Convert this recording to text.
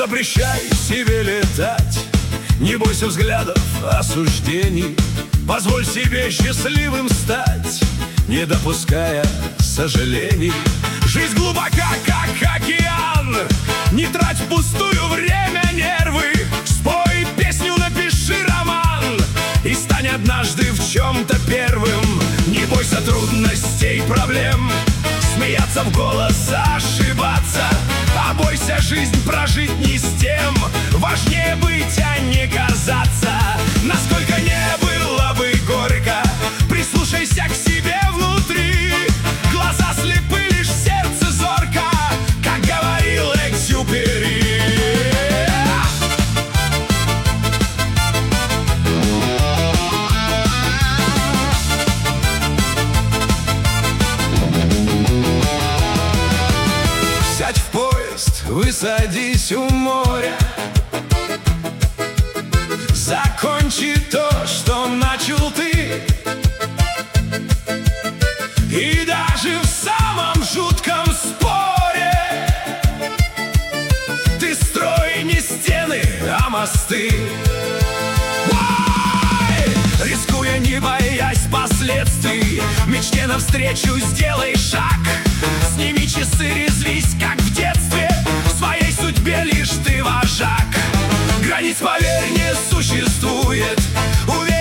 запрещай себе летать, не бойся взглядов, осуждений. Позволь себе счастливым стать, не допуская сожалений. Жизнь глубока, как океан, не трать впустую время, нервы. Спой песню, напиши роман и стань однажды в чем-то первым. Не бойся трудностей, проблем, смеяться в голос, ошибаться. А бойся жизнь прожить не с тем, важнее быть, а не казаться. Насколько не было бы горько, прислушайся к себе внутри. Глаза слепы, лишь сердце зорко, как говорил Экзюпери. Сядь в поезд, высадись у моря, закончи то, что начал ты. И даже в самом жутком споре ты строй не стены, а мосты. Рискуя, не боясь последствий, мечте навстречу сделай шаг. Сними часы, резвись, как в детстве, в своей судьбе лишь ты вожак. Границ, поверь, не существует.